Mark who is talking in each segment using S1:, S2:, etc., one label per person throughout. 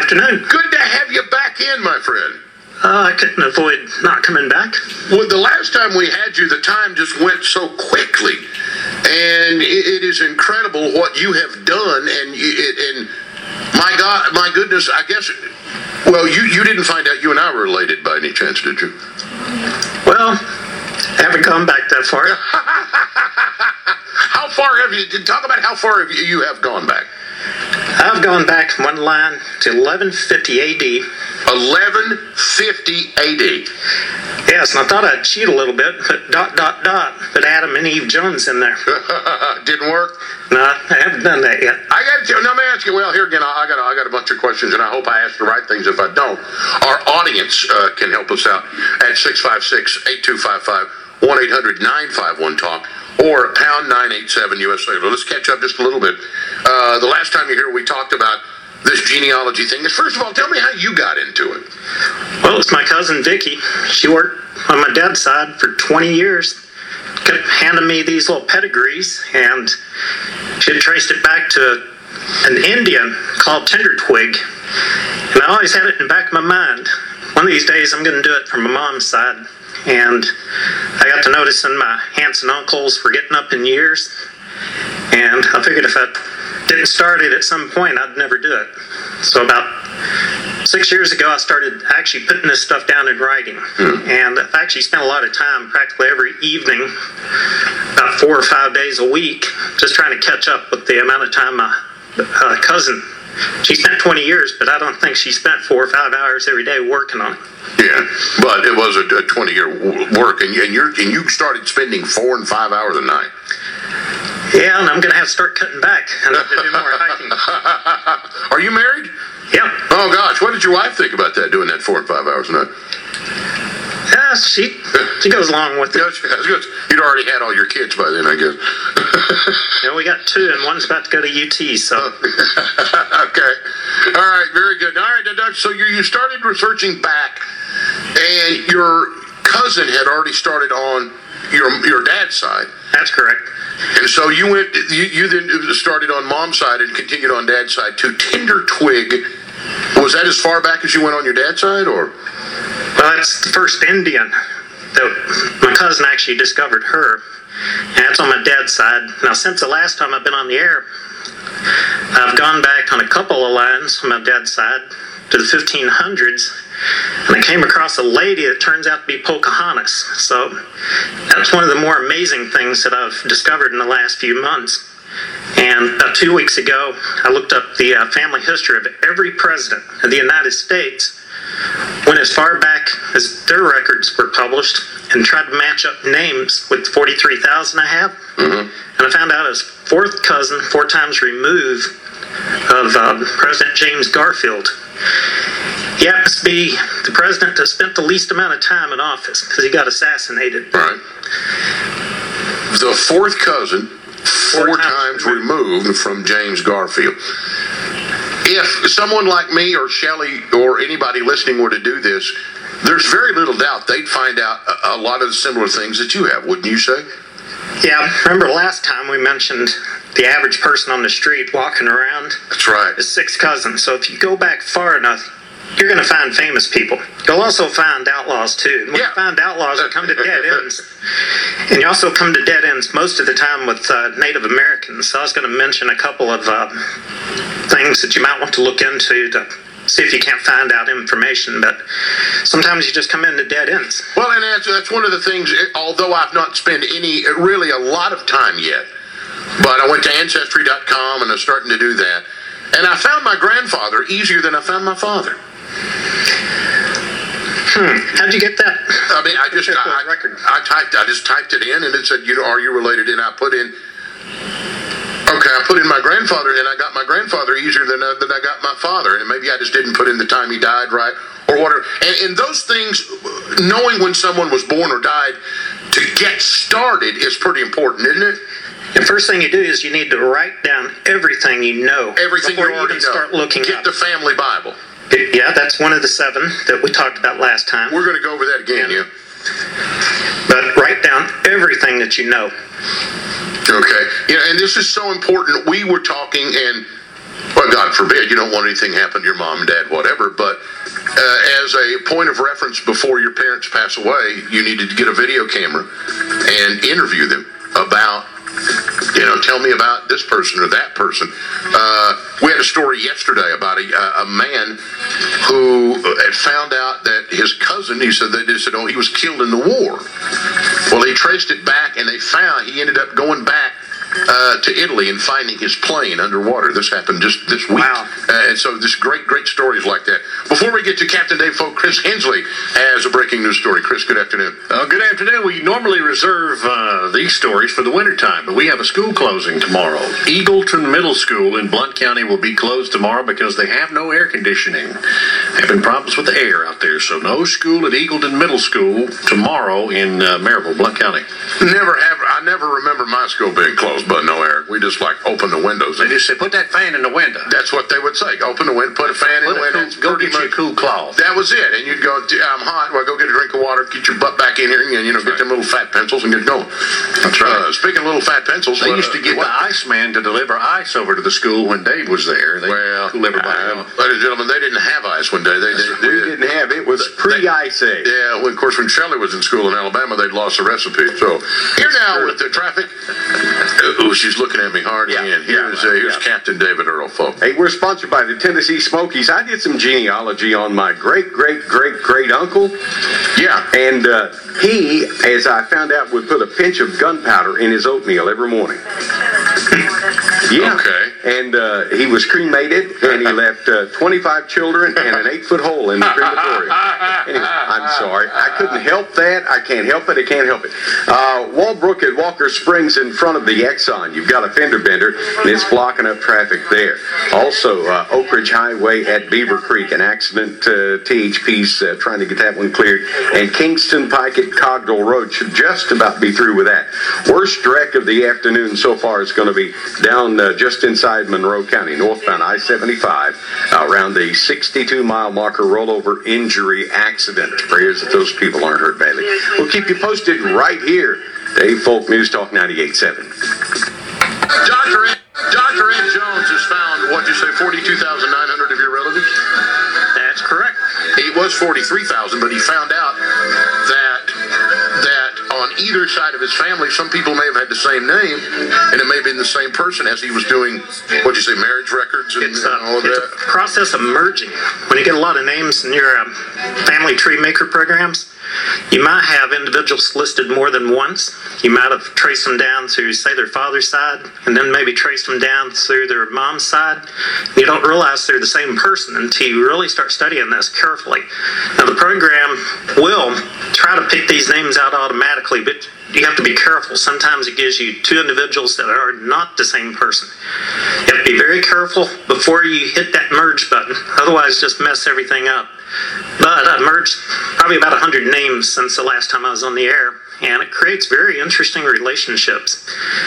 S1: Afternoon.
S2: Good to have you back in, my friend.
S1: I couldn't avoid not coming back.
S2: Well, the last time we had you, the time just went so quickly. And it is incredible what you have done. And my God, my goodness, I guess, well, you didn't find out you and I were related by any chance, did you?
S1: Well, I haven't gone back that far.
S2: How far have you, talk about how far you have gone back.
S1: I've gone back one line to 1150 AD.
S2: 1150 AD.
S1: Yes, and I thought I'd cheat a little bit, but ... But Adam and Eve Jones in there.
S2: Didn't work?
S1: No, I haven't done that yet.
S2: I got to. Let me ask you. Well, here again, I got a bunch of questions, and I hope I ask the right things. If I don't, our audience can help us out at 656-8255, 1-800-951-TALK, or pound 987 USA. Let's catch up just a little bit. The last time you were here, we talked about this genealogy thing. First of all, tell me how you got into it.
S1: Well, it's my cousin Vicky. She worked on my dad's side for 20 years. Kept handing me these little pedigrees, and she had traced it back to an Indian called Tender Twig. And I always had it in the back of my mind. One of these days, I'm going to do it from my mom's side. And I got to noticing my aunts and uncles were getting up in years. And I figured if I didn't start it at some point, I'd never do it. So about 6 years ago, I started actually putting this stuff down in writing. And I've actually spent a lot of time practically every evening, about 4 or 5 days a week, just trying to catch up with the amount of time my cousin, she spent 20 years, but I don't think she spent 4 or 5 hours every day working on it.
S2: Yeah, but it was a 20-year work, and you started spending 4 and 5 hours a night.
S1: Yeah, and I'm going to have to start cutting back. I need to do more hiking.
S2: Are you married?
S1: Yeah.
S2: Oh, gosh. What did your wife think about that, doing that 4 and 5 hours a night?
S1: Yeah, she goes along with it.
S2: Yeah, you'd already had all your kids by then, I guess.
S1: Yeah, we got 2, and one's about to go to UT, so.
S2: Okay. All right, very good. All right, Doug, so you started researching back, and your cousin had already started on your dad's side.
S1: That's correct.
S2: And so you then started on mom's side and continued on dad's side to Tender Twig. Was that as far back as you went on your dad's side, or?
S1: Well, that's the first Indian that my cousin actually discovered her. And that's on my dad's side. Now, since the last time I've been on the air, I've gone back on a couple of lines on my dad's side to the 1500s, and I came across a lady that turns out to be Pocahontas. So that's one of the more amazing things that I've discovered in the last few months. And about 2 weeks ago, I looked up the family history of every president of the United States, went as far back as their records were published, and tried to match up names with 43,000 I have. And I found out I was fourth cousin, 4 times removed, of President James Garfield. He happens to be the president that spent the least amount of time in office because he got assassinated.
S2: Right. The fourth cousin, 4 times removed from James Garfield. If someone like me or Shelley or anybody listening were to do this, there's very little doubt they'd find out a lot of the similar things that you have, wouldn't you say?
S1: Yeah, remember last time we mentioned the average person on the street walking around?
S2: That's right.
S1: Is 6 cousins. So if you go back far enough, you're going to find famous people. You'll also find outlaws, too. When you find outlaws, you come to dead ends. And you also come to dead ends most of the time with Native Americans. So I was going to mention a couple of things that you might want to look into to see if you can't find out information. But sometimes you just come into dead ends.
S2: Well, and that's one of the things, although I've not spent really a lot of time yet, but I went to Ancestry.com and I'm starting to do that. And I found my grandfather easier than I found my father.
S1: How'd you get that?
S2: I mean, I just typed it in, and it said, are you related? And I put in my grandfather, and I got my grandfather easier than I got my father. And maybe I just didn't put in the time he died right, or whatever. And those things, knowing when someone was born or died to get started is pretty important, isn't it?
S1: The first thing you do is you need to write down everything you know.
S2: Everything
S1: before
S2: you already
S1: even start looking
S2: Get
S1: up.
S2: the family Bible.
S1: Yeah, that's one of the 7 that we talked about last time.
S2: We're going to go over that again, yeah.
S1: But write down everything that you know.
S2: Okay. Yeah, and this is so important. We were talking, and Well, God forbid, you don't want anything to happen to your mom, dad, whatever, but as a point of reference before your parents pass away, you need to get a video camera and interview them about, tell me about this person or that person. We had a story yesterday about a man who had found out that his cousin, they said, he was killed in the war. Well, they traced it back, and they found he ended up going back to Italy and finding his plane underwater. This happened just this week.
S1: Wow.
S2: And so this great stories like that. Before we get to Captain Dave Folk, Chris Hensley has a breaking news story. Chris, good afternoon.
S3: Good afternoon. We normally reserve these stories for the wintertime, but we have a school closing tomorrow. Eagleton Middle School in Blount County will be closed tomorrow because they have no air conditioning. Having problems with the air out there, so no school at Eagleton Middle School tomorrow in Maryville, Blount County.
S2: I never remember my school being closed, but no, Eric. We just open the windows.
S3: They just say, put that fan in the window.
S2: That's what they would say. Open the window, put a fan in the window.
S3: Go get you a cool cloth.
S2: That was it. And you'd go, I'm hot. Well, go get a drink of water, get your butt back in here, and get them little fat pencils and get going.
S3: That's right.
S2: Speaking of little fat pencils,
S3: they used to get the Iceman to deliver ice over to the school when Dave was there. They cool everybody off.
S2: Ladies and gentlemen, they didn't have ice one day.
S4: We didn't have it. It was pre-Ice Age.
S2: Yeah, well, of course, when Shelley was in school in Alabama, they'd lost the recipe. So here now with the traffic. Oh, she's looking at me hard again. Here's Captain David Earl Folk.
S4: Hey, we're sponsored by the Tennessee Smokies. I did some genealogy on my great-great-great-great-uncle.
S2: Yeah.
S4: And he, as I found out, would put a pinch of gunpowder in his oatmeal every morning. Yeah.
S2: Okay.
S4: And he was cremated, and he left 25 children and an 8-foot hole in the crematorium. Anyway, I'm sorry. I couldn't help that. I can't help it. I can't help it. Walbrook at Walker Springs in front of the Exxon. You've got a fender bender, and it's blocking up traffic there. Also, Oak Ridge Highway at Beaver Creek, an accident. THP's trying to get that one cleared. And Kingston Pike at Cogdell Road should just about be through with that. Worst wreck of the afternoon so far is going to be down just inside Monroe County, northbound I-75, around the 62-mile marker rollover injury accident. Prayers that those people aren't hurt badly. We'll keep you posted right here. Dave Folk News Talk 98.7.
S2: Dr. Ed Jones has found, 42,900 of your relatives?
S1: That's correct.
S2: It was 43,000, but he found out that on either side of his family, some people may have had the same name, and it may have been the same person as he was doing, marriage records and all of that.
S1: It's a process of merging. When you get a lot of names in your family tree maker programs, you might have individuals listed more than once. You might have traced them down to, say, their father's side, and then maybe traced them down through their mom's side. You don't realize they're the same person until you really start studying this carefully. Now, the program will try to pick these names out automatically, but you have to be careful. Sometimes it gives you two individuals that are not the same person. You have to be very careful before you hit that merge button. Otherwise, just mess everything up. But I've merged probably about 100 names since the last time I was on the air, and it creates very interesting relationships.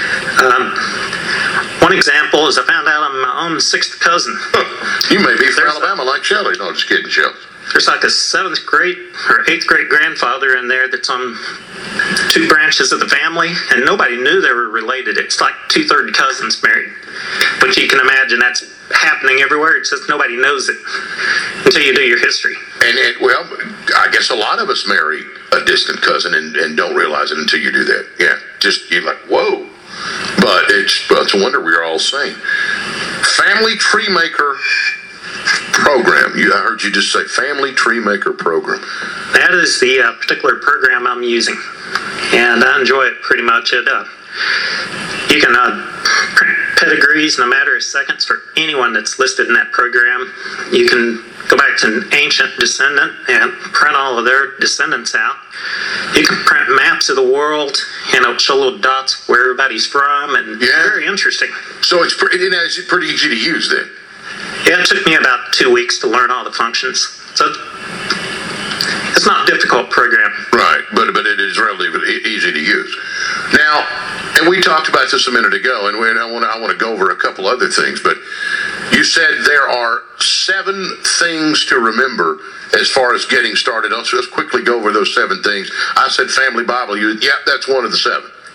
S1: One example is I found out I'm my own sixth cousin.
S2: You may be from Alabama like Shelley. No, just kidding, Shelley.
S1: There's like a 7th grade or 8th grade grandfather in there that's on 2 branches of the family, and nobody knew they were related. It's like 2/3 cousins married. But you can imagine that's happening everywhere. It's just nobody knows it until you do your history.
S2: And I guess a lot of us marry a distant cousin and don't realize it until you do that. Yeah, just you're like, whoa. But it's a wonder we're all sane. Family Tree Maker program. I heard you just say Family Tree Maker program.
S1: That is the particular program I'm using, and I enjoy it pretty much. You can print pedigrees in a matter of seconds for anyone that's listed in that program. You can go back to an ancient descendant and print all of their descendants out. You can print maps of the world, show little dots where everybody's from, and very interesting.
S2: So it's pretty easy to use then.
S1: Yeah, it took me about 2 weeks to learn all the functions. So it's not a difficult program.
S2: Right, but it is relatively easy to use. Now, and we talked about this a minute ago, and I want to go over a couple other things, but you said there are 7 things to remember as far as getting started. So let's quickly go over those 7 things. I said Family Bible. That's one of the 7.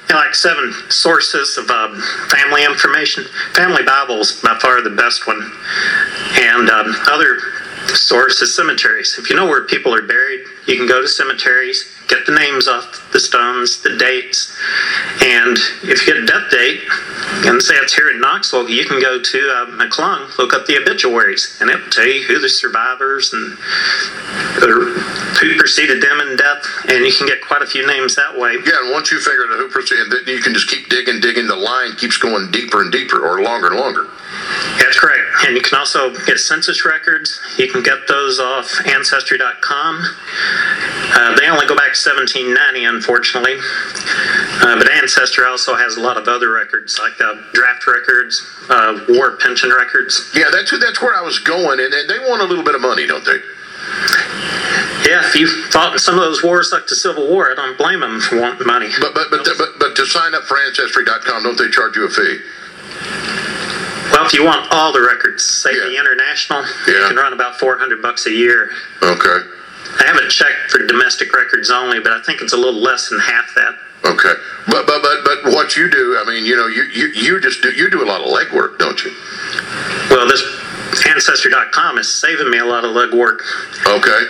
S1: like 7 sources of family information. Family Bible is by far the best one. And other sources, cemeteries. If you know where people are buried, you can go to cemeteries, get the names off the stones, the dates, and if you get a death date, and say it's here in Knoxville, you can go to McClung, look up the obituaries, and it will tell you who the survivors and who preceded them in death, and you can get quite a few names that way.
S2: Yeah, and once you figure out who preceded, then you can just keep digging. The line keeps going deeper and deeper, or longer and longer.
S1: That's correct. And you can also get census records. You can get those off Ancestry.com. They only go back to 1790, unfortunately. But Ancestry also has a lot of other records, like draft records, war pension records.
S2: Yeah, that's where I was going, and they want a little bit of money, don't they?
S1: Yeah, if you fought in some of those wars like the Civil War, I don't blame them for wanting money.
S2: But to sign up for Ancestry.com, don't they charge you a fee?
S1: Well, if you want all the records, say the international, you
S2: Yeah.
S1: can run about $400 a year.
S2: Okay.
S1: I haven't checked for domestic records only, but I think it's a little less than half that.
S2: Okay. But what you do, I mean, you know, you do a lot of legwork, don't you?
S1: Well, this Ancestry.com is saving me a lot of legwork.
S2: Okay.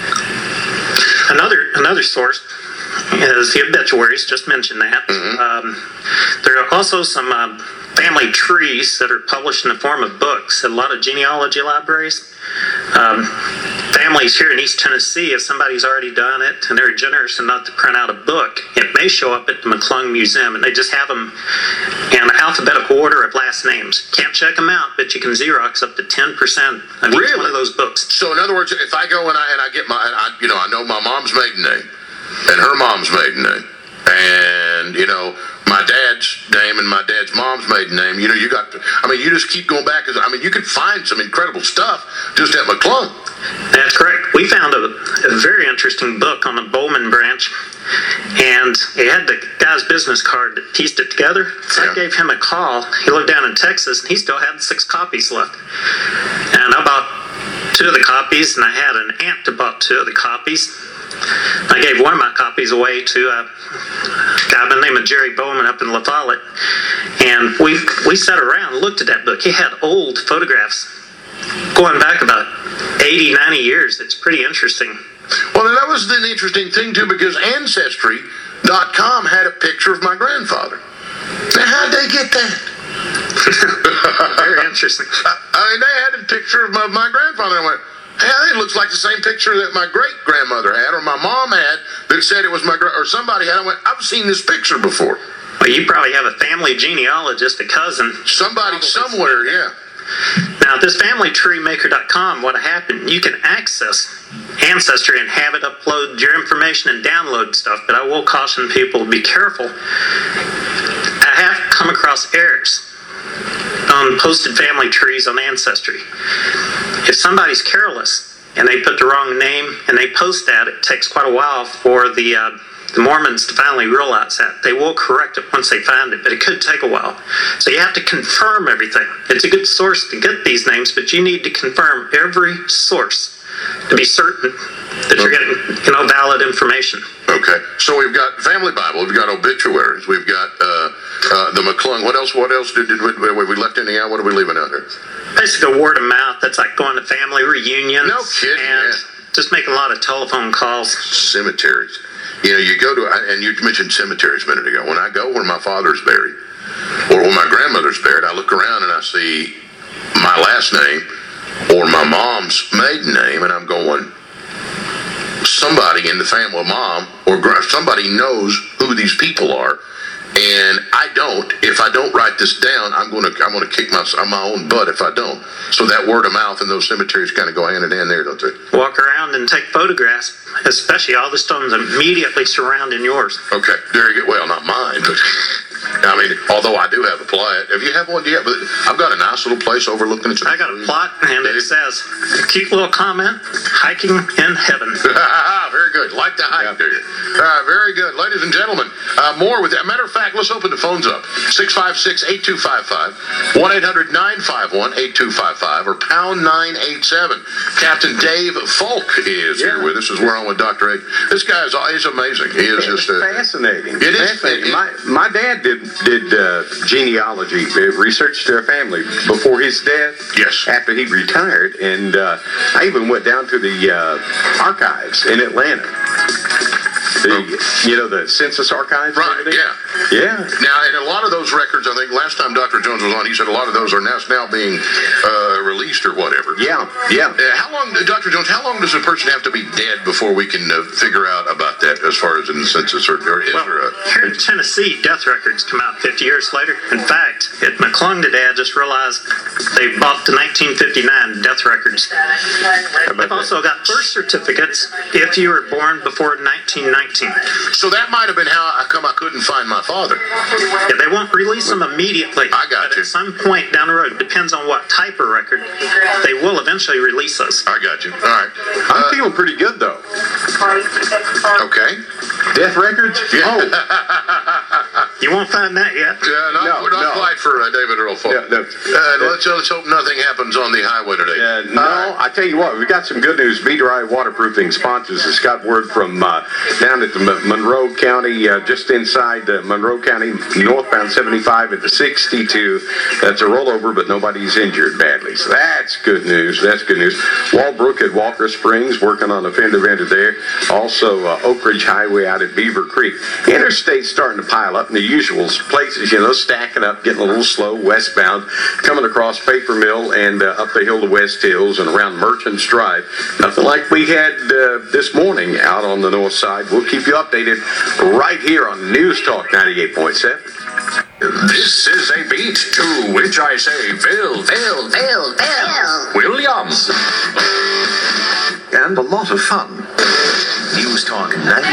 S1: Another source is the obituaries, just mentioned that. There are also some family trees that are published in the form of books at a lot of genealogy libraries. Families here in East Tennessee, if somebody's already done it and they're generous enough to print out a book, it may show up at the McClung Museum, and they just have them in alphabetical order of last names. Can't check them out, but you can Xerox up to 10% of each one of those books.
S2: So in other words, if I go and I get I know my mom's maiden name and her mom's maiden name, and my dad's name and my dad's mom's maiden name, you just keep going back. You can find some incredible stuff just at McClung.
S1: That's correct. We found a very interesting book on the Bowman branch, and it had the guy's business card that pieced it together. So I gave him a call. He lived down in Texas, and he still had 6 copies left. And I bought 2 of the copies, and I had an aunt that bought 2 of the copies. I gave one of my copies away to a guy by the name of Jerry Bowman up in La Follette, and we sat around and looked at that book. He had old photographs going back about 80, 90 years. It's pretty interesting.
S2: Well, that was an interesting thing, too, because Ancestry.com had a picture of my grandfather. Now, how'd they get that?
S1: Very interesting.
S2: They had a picture of my grandfather, and I went, hey, it looks like the same picture that my great-grandmother had, or my mom had, that said it was or somebody had. I went, I've seen this picture before.
S1: Well, you probably have a family genealogist, a cousin.
S2: Somebody somewhere, yeah.
S1: Now, this FamilyTreeMaker.com, what happened, you can access Ancestry and have it upload your information and download stuff, but I will caution people to be careful. I have come across errors on posted family trees on Ancestry. If somebody's careless and they put the wrong name and they post that, it takes quite a while for the Mormons to finally realize that. They will correct it once they find it, but it could take a while. So you have to confirm everything. It's a good source to get these names, but you need to confirm every source to be certain that you're getting valid information.
S2: Okay, so we've got Family Bible, we've got obituaries, we've got the McClung. What else did we left anything out? What are we leaving out here?
S1: Basically, word of mouth. That's like going to family reunions.
S2: No kidding,
S1: and just making a lot of telephone calls.
S2: Cemeteries. You go to, and you mentioned cemeteries a minute ago. When I go where my father's buried, or where my grandmother's buried, I look around and I see my last name or my mom's maiden name, and I'm going, somebody in the family, mom or somebody knows who these people are, and I don't. If I don't write this down, I'm going to kick my own butt if I don't. So that word of mouth and those cemeteries kind of go hand in hand there, don't they?
S1: Walk around and take photographs, especially all the stones immediately surrounding yours.
S2: Okay, very good. Well, not mine, but although I do have a plot. If you have one, but I've got a nice little place overlooking it.
S1: I got a plot, and it says, a cute little comment, hiking in heaven.
S2: Very good. Like to hike, do you? Very good. Ladies and gentlemen, More with that. Matter of fact, let's open the phones up. 656-8255, 1-800-951-8255, or pound 987. Captain Dave Falk is here with us as we're on with Dr. Ed. This guy is amazing. He is just
S4: fascinating.
S2: It is
S4: fascinating. My dad did genealogy, researched their family before his death.
S2: Yes.
S4: After he retired, and I even went down to the archives in Atlanta. The census archives.
S2: Right,
S4: and everything.
S2: yeah.
S4: Yeah.
S2: Now, and a lot of those records, I think last time Dr. Jones was on, he said a lot of those are now being released or whatever.
S4: Yeah.
S2: How long, Dr. Jones, how long does a person have to be dead before we can figure out about that as far as in the census? Or is
S1: Well,
S2: there a...
S1: here in Tennessee, death records come out 50 years later. In fact, at McClung today, I just realized they bought the 1959 death records. They've also got birth certificates if you were born before 1919.
S2: So that might have been how come I couldn't find my father.
S1: Yeah, they won't release them immediately.
S2: I got
S1: but
S2: you.
S1: At some point down the road, depends on what type of record, they will eventually release those.
S2: I got you. All right.
S4: I'm feeling pretty good though.
S2: Okay.
S4: Death records?
S2: Yeah.
S4: Oh,
S1: You won't find that yet.
S2: Not
S4: No.
S2: quite for David Earl Falk.
S4: Yeah, no.
S2: Let's hope nothing happens on the highway today.
S4: no, I tell you what, we got some good news. V-Dry Waterproofing sponsors us. Got word from down at the Monroe County, just inside Monroe County, northbound 75 into 62. That's a rollover, but nobody's injured badly. So that's good news. Walbrook at Walker Springs, working on a fender bender there. Also, Oak Ridge Highway out at Beaver Creek. Interstate's starting to pile up in the usual places, stacking up, getting a little slow, westbound, coming across Paper Mill and up the hill to West Hills and around Merchants Drive. Nothing like we had this morning out on the north side. We'll keep you updated right here on News Talk 98.7.
S5: This is a beat to which I say, Bill Williams.
S6: And a lot of fun. News Talk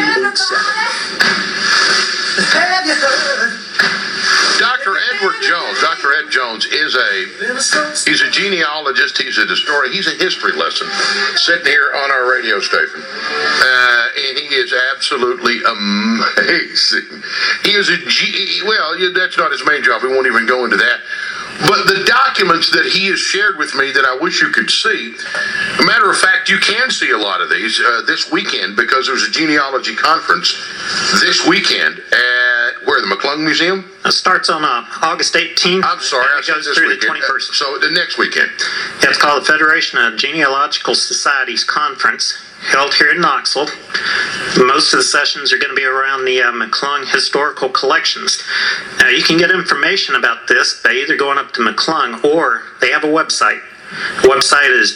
S6: 98.7.
S2: Dr. Edward Jones. Dr. Ed Jones he's a genealogist. He's a historian. He's a history lesson sitting here on our radio station. And he is absolutely amazing. He is that's not his main job. We won't even go into that. But the documents that he has shared with me that I wish you could see, a matter of fact, you can see a lot of these this weekend because there's a genealogy conference this weekend at, the McClung Museum?
S1: It starts on August 18th.
S2: I'm sorry,
S1: and
S2: I
S1: it
S2: said
S1: goes
S2: this
S1: through
S2: weekend.
S1: the 21st.
S2: So the next weekend.
S1: Yeah, it's called the Federation of Genealogical Societies Conference, held here in Knoxville. Most of the sessions are going to be around the McClung Historical Collections. Now, you can get information about this by either going up to McClung or they have a website. The website is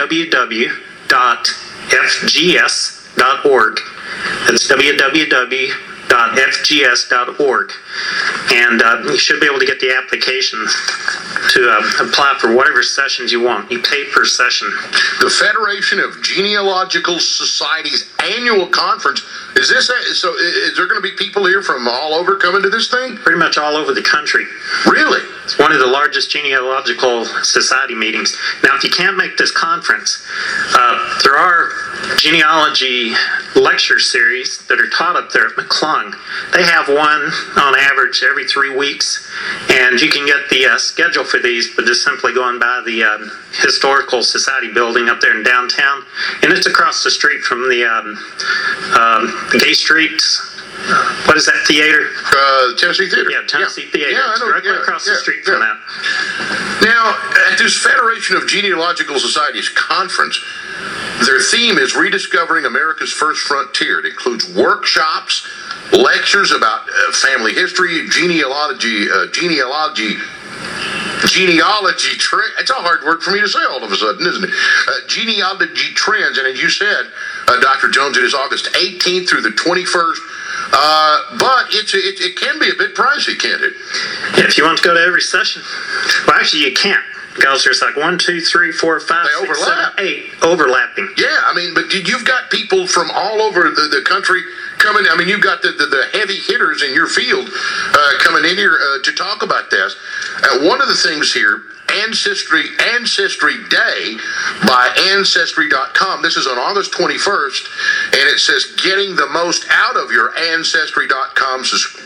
S1: www.fgs.org. That's www.fgs.org. And you should be able to get the application to apply for whatever sessions you want. You pay per session.
S2: The Federation of Genealogical Societies annual conference. Is there going to be people here from all over coming to this thing?
S1: Pretty much all over the country.
S2: Really?
S1: It's one of the largest genealogical society meetings. Now, if you can't make this conference, there are genealogy lecture series that are taught up there at McClung. They have one on average every 3 weeks, and you can get the schedule for these by just simply going by the Historical Society building up there in downtown, and it's across the street from the Gay Street. What is that theater?
S2: Tennessee Theater.
S1: Yeah, Tennessee Theater.
S2: Yeah, I
S1: It's
S2: know,
S1: directly across the street from that.
S2: Now, at this Federation of Genealogical Societies conference, their theme is rediscovering America's first frontier. It includes workshops, lectures about family history, genealogy. It's a hard word for me to say all of a sudden, isn't it? Genealogy trends, and as you said, Dr. Jones, it is August 18th through the 21st. But it can be a bit pricey, can't it?
S1: If you want to go to every session, well, actually you can't, because there's like 1, 2, 3, 4, 5,
S2: They
S1: 6,
S2: overlap.
S1: 7, 8 overlapping.
S2: Yeah, I mean, but you've got people from all over the country coming. I mean, you've got the heavy hitters in your field coming in here to talk about this. One of the things here, Ancestry Day by Ancestry.com. This is on August 21st, and it says getting the most out of your Ancestry.com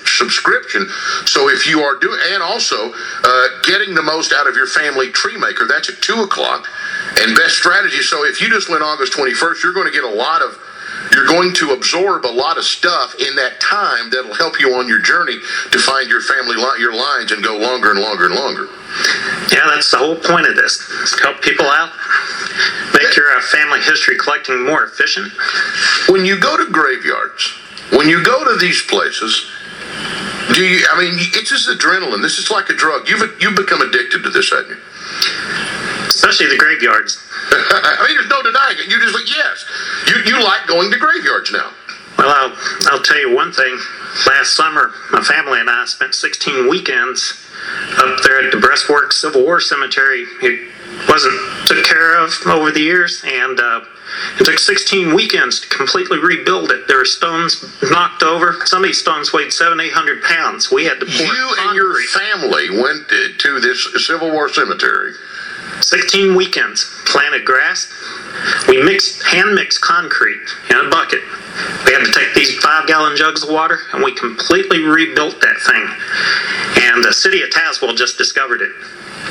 S2: subscription. So if you are doing, and also getting the most out of your family tree maker, that's at 2 o'clock. And best strategy. So if you just went August 21st, you're going to get you're going to absorb a lot of stuff in that time that'll help you on your journey to find your family, your lines, and go longer and longer and longer.
S1: Yeah, that's the whole point of this. Is to help people out, make your family history collecting more efficient.
S2: When you go to graveyards, when you go to these places, it's just adrenaline. This is like a drug. You've become addicted to this, haven't you?
S1: Especially the graveyards.
S2: I mean, there's no denying it. You just like, yes. You like going to graveyards now.
S1: Well, I'll tell you one thing. Last summer, my family and I spent 16 weekends up there at the Breastworks Civil War Cemetery. It wasn't took care of over the years, and it took 16 weekends to completely rebuild it. There were stones knocked over. Some of these stones weighed 700-800 pounds. We had to pour
S2: You and your family went to this Civil War cemetery.
S1: 16 weekends, planted grass. We hand-mixed concrete in a bucket. We had to take these 5-gallon jugs of water, and we completely rebuilt that thing. And the city of Tazewell just discovered it.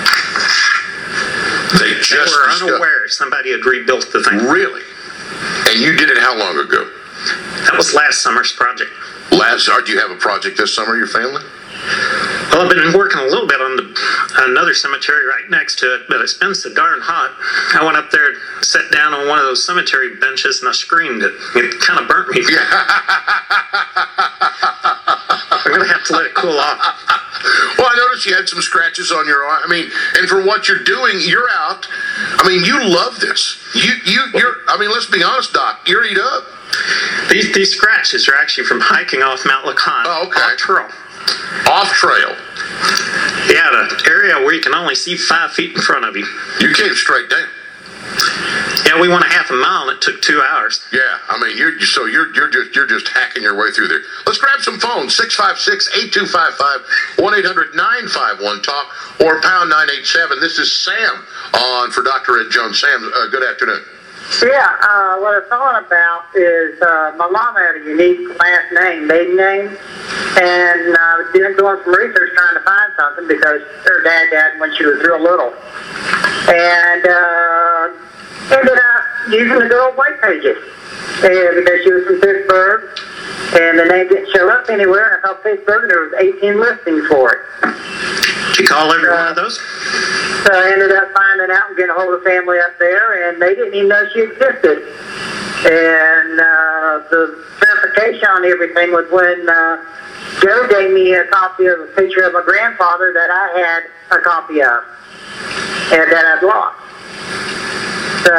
S2: They
S1: were unaware somebody had rebuilt the thing.
S2: Really? And you did it how long ago?
S1: That was last summer's project.
S2: Do you have a project this summer, your family?
S1: Well, I've been working a little bit on another cemetery right next to it, but it's been so darn hot. I went up there, sat down on one of those cemetery benches, and I screamed it. It kind of burnt me. I'm going to have to let it cool off.
S2: Well, I noticed you had some scratches on your arm. I mean, and for what you're doing, you're out. I mean, you love this. Let's be honest, Doc, you're eat up.
S1: These scratches are actually from hiking off Mount Lacan.
S2: Oh, okay.
S1: Off trail.
S2: Off trail.
S1: Yeah, the area where you can only see 5 feet in front of you.
S2: You came straight down.
S1: Yeah, we went a half a mile and it took 2 hours.
S2: Yeah, I mean, you're just hacking your way through there. Let's grab some phones. 656-8255, 1-800-951-TALK, or pound 987. This is Sam on for Dr. Ed Jones. Sam, good afternoon.
S7: Yeah, what I'm calling about is my mom had a unique last name, maiden name, and I was doing some research trying to find something because her dad died when she was real little. And ended up using the good old white pages. And because she was from Pittsburgh, and the name didn't show up anywhere, and I called Pittsburgh, and there was 18 listings for it.
S1: Did you call every one of those?
S7: So I ended up finding out and getting a hold of the family up there, and they didn't even know she existed. And the verification on everything was when Joe gave me a copy of a picture of my grandfather that I had a copy of, and that I'd lost. So,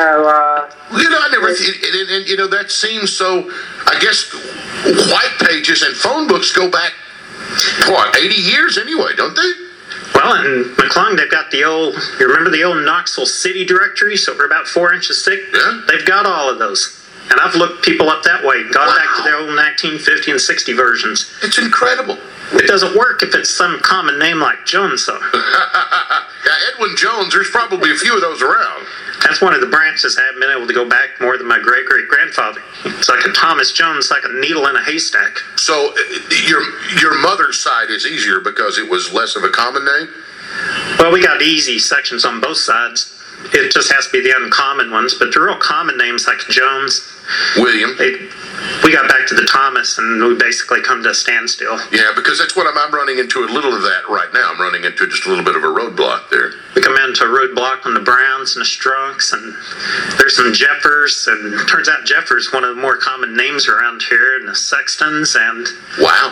S2: I never, and that seems so, I guess, white pages and phone books go back, 80 years anyway, don't they?
S1: Well, in McClung, they've got you remember the old Knoxville City directories that were about 4 inches thick?
S2: Yeah.
S1: They've got all of those. And I've looked people up that way, gone back to their old 1950 and 60 versions.
S2: It's incredible.
S1: It doesn't work if it's some common name like Jones, though.
S2: Yeah, Edwin Jones, there's probably a few of those around.
S1: That's one of the branches I haven't been able to go back more than my great-great-grandfather. It's like a Thomas Jones, like a needle in a haystack.
S2: So your mother's side is easier because it was less of a common name?
S1: Well, we got easy sections on both sides. It just has to be the uncommon ones. But the real common names like Jones,
S2: William.
S1: We got back to the Thomas, and we basically come to a standstill.
S2: Yeah, because that's what I'm running into a little of that right now. I'm running into just a little bit of a roadblock there.
S1: We come into a roadblock on the Browns and the Strunks, and there's some Jeffers, and it turns out Jeffers one of the more common names around here, and the Sextons, and...
S2: Wow,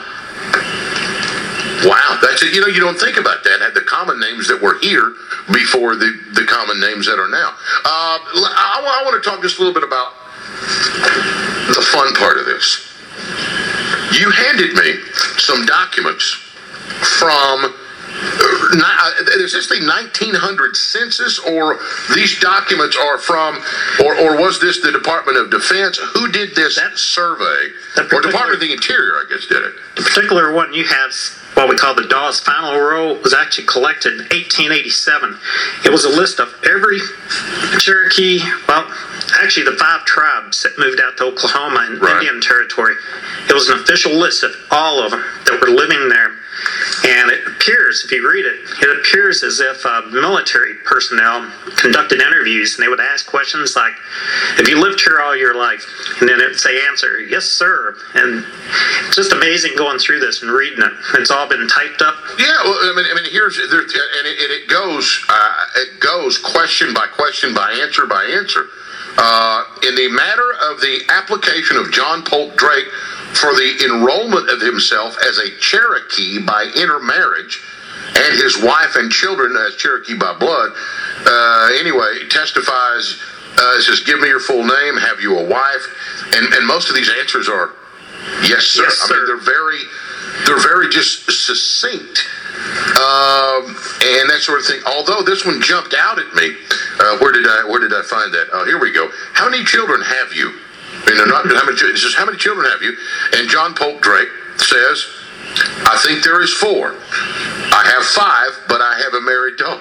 S2: that's it. You don't think about that. The common names that were here before the common names that are now. I want to talk just a little bit about the fun part of this. You handed me some documents from, is this the 1900 census, or these documents are from, or was this the Department of Defense? Who did this survey? Or Department of the Interior, I guess, did it.
S1: The particular one you have, what we call the Dawes Final Roll, was actually collected in 1887. It was a list of every Cherokee, actually the 5 tribes that moved out to Oklahoma and
S2: Right.
S1: Indian Territory. It was an official list of all of them that were living there. And it appears, if you read it, it appears as if military personnel conducted interviews, and they would ask questions like, "Have you lived here all your life?" And then it would say, "Answer, yes, sir." And it's just amazing going through this and reading it. It's all been typed up.
S2: Yeah, well, I mean, it goes question by question by answer by answer. In the matter of the application of John Polk Drake for the enrollment of himself as a Cherokee by intermarriage, and his wife and children as Cherokee by blood, anyway, testifies, says, "Give me your full name. Have you a wife?" And most of these answers are, "Yes, sir."
S1: Yes,
S2: I mean,
S1: sir.
S2: they're very just succinct. And that sort of thing. Although this one jumped out at me. Where did I find that? Oh, here we go. How many children have you? And they're not how many. It says, "How many children have you?" And John Polk Drake says, "I think there is 4. I have 5, but I have a married daughter."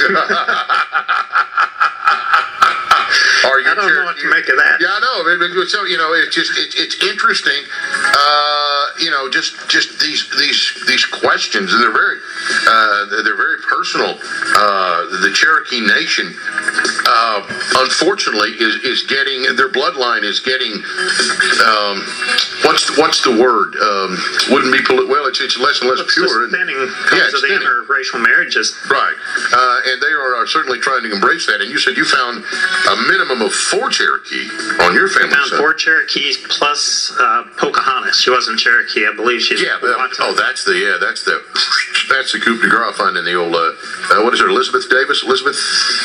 S2: Are you
S1: I don't know what to make of that.
S2: Yeah, I know. So it's interesting. Just these questions, and they're very personal. The Cherokee Nation, unfortunately, is getting, their bloodline is getting. What's the word? Wouldn't be well. It's less and less
S1: It's
S2: pure.
S1: just thinning because of the
S2: thinning.
S1: interracial marriages.
S2: Right, and they are certainly trying to embrace that. And you said you found a minimum of 4 Cherokee on your family
S1: Found
S2: side.
S1: 4 Cherokees plus Pocahontas. She wasn't Cherokee, I believe she's.
S2: Yeah, that's the coup de grace finding the old what is her, Elizabeth Davis? Elizabeth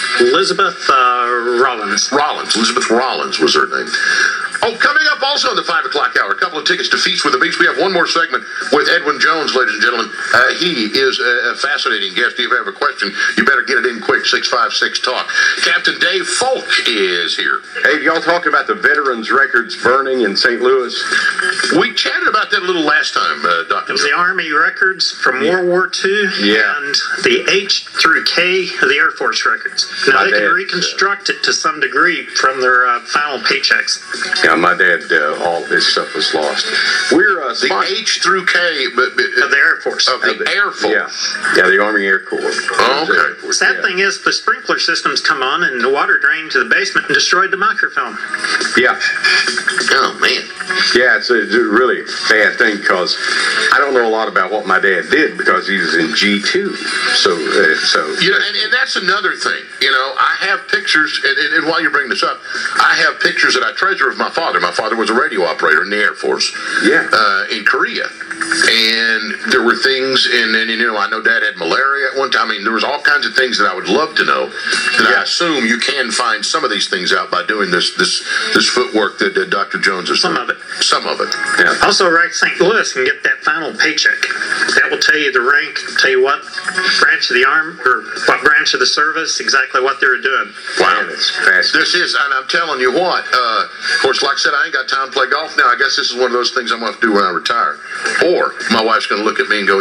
S1: Rollins.
S2: Elizabeth Rollins was her name. Oh, coming up also in the 5 o'clock hour, a couple of tickets to Feast with the Beast. We have one more segment with Edwin Jones, ladies and gentlemen. He is a fascinating guest. If you have a question, you better get it in quick. 656-TALK. Captain Dave Folk is here.
S4: Hey, y'all talking about the veterans' records burning in St. Louis?
S2: We chatted about that a little last time, Dr.
S1: It was the Army records from World War II
S4: Yeah.
S1: and the H through K of the Air Force records. Now,
S4: My
S1: they can
S4: dad's,
S1: reconstruct it to some degree from their final paychecks.
S4: Yeah, my dad, all this stuff was lost. We're
S2: The H through K
S1: Of the Air Force.
S2: of the Air Force.
S4: Yeah, the Army Air Corps.
S2: Oh, okay.
S4: Air Force,
S1: Sad
S4: yeah.
S1: thing is, the sprinkler systems come on and the water drained to the basement and destroyed the microfilm.
S4: Yeah.
S2: Oh, man.
S4: Yeah, it's a really bad thing because I don't know a lot about what my dad did because he was in G2. So
S2: And that's another thing. I have pictures, and while you're bringing this up, I have pictures that I treasure of my father. My father was a radio operator in the Air Force.
S4: Yeah.
S2: In Korea. And there were things, and I know Dad had malaria at one time. I mean, there was all kinds of things that I would love to know. And I assume you can find some of these things out by doing this footwork that Dr. Jones is doing.
S1: Some of it.
S2: Some of it.
S4: yeah.
S1: Also, right, St. Louis can get that final paycheck. That will tell you the rank, tell you what branch of the arm or what branch of the service, exactly what they were doing.
S2: Wow.
S4: It's fascinating.
S2: This is, and I'm telling you what, of course, like I said, I ain't got time to play golf now. I guess this is one of those things I'm going to have to do when I retire. Or my wife's going to look at me and go,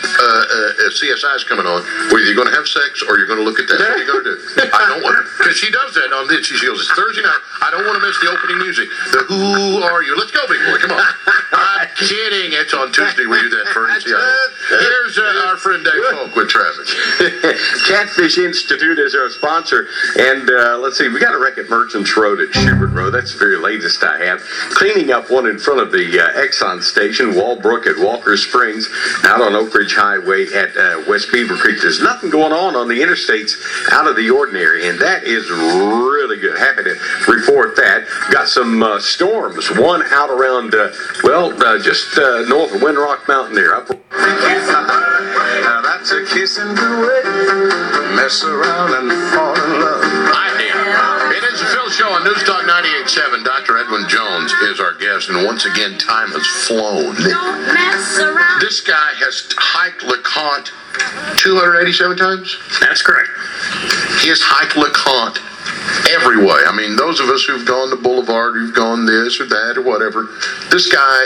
S2: CSI's coming on. Well, you're going to have sex or you're going to look at that. What are you going to do? I don't want to, because she does that on this. She goes, it's Thursday night. I don't want to miss the opening music. The Who Are You? Let's go, big boy. Come on. I'm kidding. It's on Tuesday. We do that for Here's our friend Dave Folk with traffic.
S4: Catfish Institute is our sponsor. And let's see, we got a wreck at Merchants Road at Schubert Road. That's the very latest I have. Cleaning up one in front of the Exxon station, Walbrook at Walker Springs, out on Oak Ridge Highway at West Beaver Creek. There's nothing going on the interstates out of the ordinary, and that is really good. Happy to report that. Got some storms. One out around, just north of Windrock Mountain there. Up.
S6: Now that's a kiss and do it. Mess around and fall in love.
S2: Hi there. It is the Phil Show on News Talk 98.7. Dr. Edwin Jones is our guest, and once again, time has flown.
S8: Don't mess around.
S2: This guy has hiked LeConte 287 times.
S1: That's correct.
S2: He has hiked LeConte every way. I mean, those of us who've gone to Boulevard, who've gone this or that or whatever, this guy,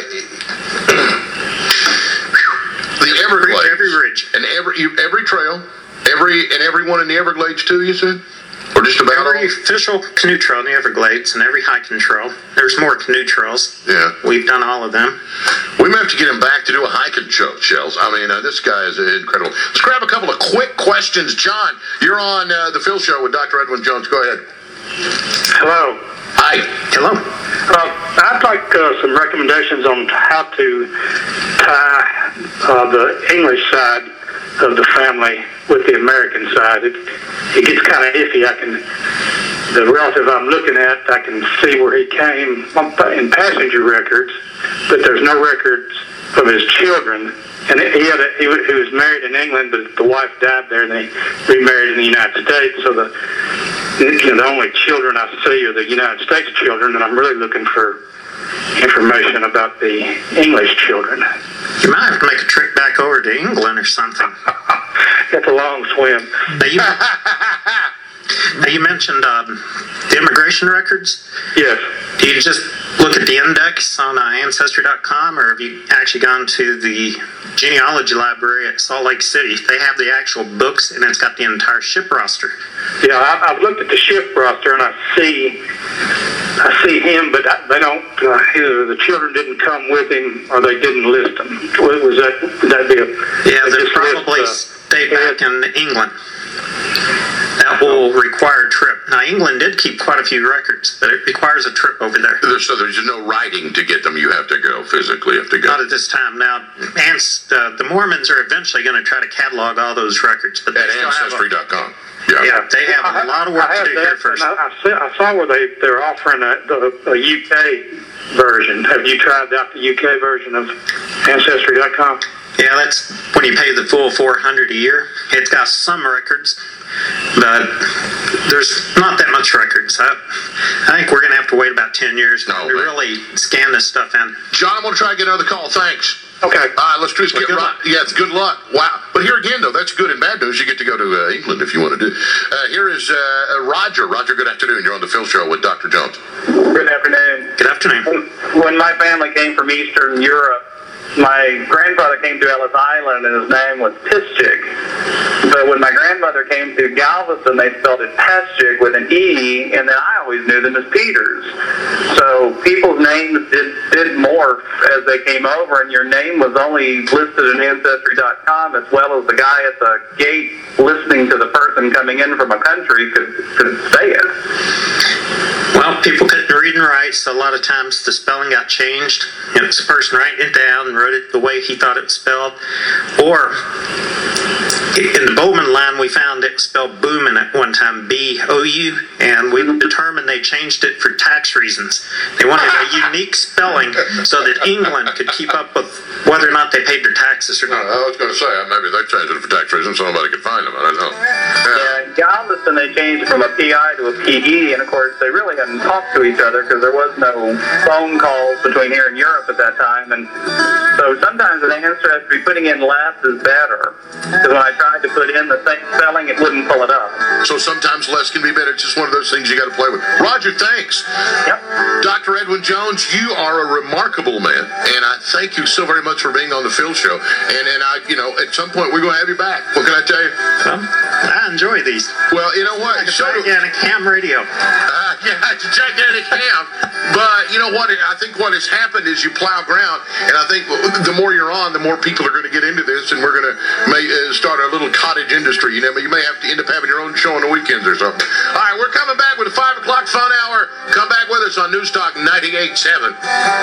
S2: the Everglades,
S1: Every ridge.
S2: and every trail, every one in the Everglades too. You said, or Or just about
S1: Every
S2: all?
S1: official canoe trail in the Everglades and every hiking trail. There's more canoe trails.
S2: Yeah.
S1: We've done all of them.
S2: We may have to get him back to do a hiking show, Shells. I mean, this guy is incredible. Let's grab a couple of quick questions. John, you're on the Phil Show with Dr. Edwin Jones. Go ahead.
S9: Hello.
S2: Hi.
S1: Hello.
S9: I'd like some recommendations on how to tie the English side of the family with the American side. It gets kind of iffy. The relative I'm looking at, I can see where he came in passenger records, but there's no records of his children. And he was married in England, but the wife died there, and they remarried in the United States. So the only children I see are the United States children, and I'm really looking for information about the English children.
S1: You might have to make a trip back over to England or something.
S9: It's a long swim.
S1: Now you mentioned the immigration records.
S9: Yes.
S1: Do you just look at the index on Ancestry.com, or have you actually gone to the genealogy library at Salt Lake City? They have the actual books, and it's got the entire ship roster.
S9: Yeah, I've looked at the ship roster, and I see him, but they don't. Either the children didn't come with him, or they didn't list them. Would that be a?
S1: Yeah, they probably stayed back in England. That will require a trip. Now, England did keep quite a few records, but it requires a trip over there.
S2: So there's no writing to get them. You have to go physically. Have to go.
S1: Not at this time. Now, the Mormons are eventually going to try to catalog all those records, but they
S2: At
S1: still have
S2: Ancestry.com.
S1: Yeah, they have a lot of work to do here first.
S9: I saw where they're offering a UK version. Have you tried out the UK version of Ancestry.com?
S1: Yeah, that's when you pay the full $400 a year. It's got some records, but there's not that much records. I think we're going to have to wait about 10 years to really scan this stuff in.
S2: John, I'm going to try to get another call. Thanks.
S9: Okay.
S2: All right, let's just get right. Yeah, it's good luck. Wow. But here again, though, that's good and bad news. You get to go to England if you want to do. Here is Roger. Roger, good afternoon. You're on the Phil Show with Dr. Jones.
S7: Good afternoon.
S1: Good afternoon.
S7: When my family came from Eastern Europe, my grandfather came to Ellis Island, and his name was Pischig. But when my grandmother came to Galveston, they spelled it Paschig with an E, and then I always knew them as Peters. So people's names did morph as they came over, and your name was only listed in Ancestry.com, as well as the guy at the gate listening to the person coming in from a country could say it.
S1: Well, people couldn't read and write, so a lot of times the spelling got changed. And it's the person writing it down and wrote it the way he thought it was spelled. Or in the Bowman line, we found it was spelled Boomin at one time, B-O-U, and we determined they changed it for tax reasons. They wanted a unique spelling so that England could keep up with whether or not they paid their taxes or not.
S2: I was going to say, maybe they changed it for tax reasons so nobody could find them. I don't know.
S7: Yeah, in Galveston, they changed it from a P-I to a P-E, and of course, they really hadn't talked to each other because there was no phone calls between here and Europe at that time, and so sometimes an ancestry putting in less is better, because when I tried to put in the same spelling, it wouldn't pull it up.
S2: So sometimes less can be better. It's just one of those things you got to play with. Roger, thanks.
S7: Yep.
S2: Dr. Edwin Jones, you are a remarkable man, and I thank you so very much for being on the Phil Show. And I, at some point we're going to have you back. What can I tell you?
S1: Well, I enjoy these.
S2: Well, you know what?
S1: Like a gigantic ham radio.
S2: Yeah, it's a gigantic ham. But you know what? I think what has happened is you plow ground, and I think the more you're on, the more people are going to get into this, and we're going to start a little cottage industry. You may have to end up having your own show on the weekends or something. All right, we're coming back with a 5 o'clock fun hour. Come back with us on Newstalk 98.7.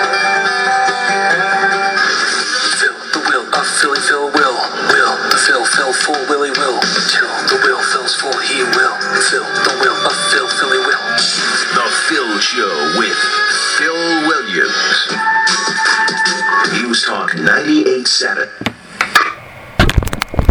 S10: Phil, the will of Philly Phil will the Phil full Willie will till the will fills full he will Phil, the will of Phil Philly will.
S5: The Phil Show with Phil Williams. Newstalk 98.7.